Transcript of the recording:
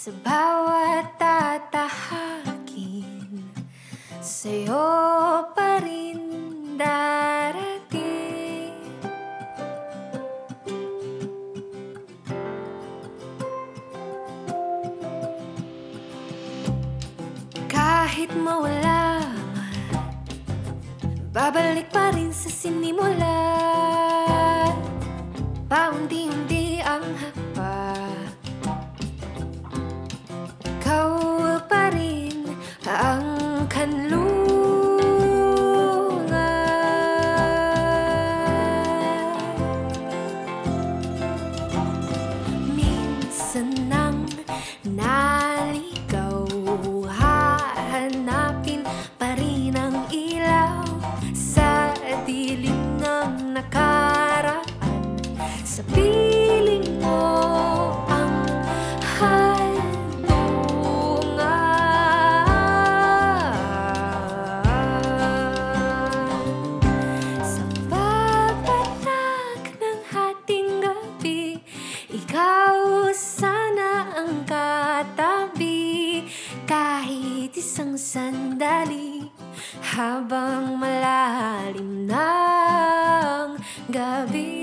Sa bawat tatahakin, sa'yo pa rin darating. Kahit mawala man, babalik pa rin sa sinimulan. Paunti-unti ang hakbang, ikaw pa rin ang kanlungan. Minsan nang naligaw, hahanapin pa rin ang ilaw sa dilim ng nakaraan. Sa piling mo ang handungan. Sa papatak ng hating gabi, ikaw sana ang katabi. Kahit isang sandali, habang malalim ng gabi.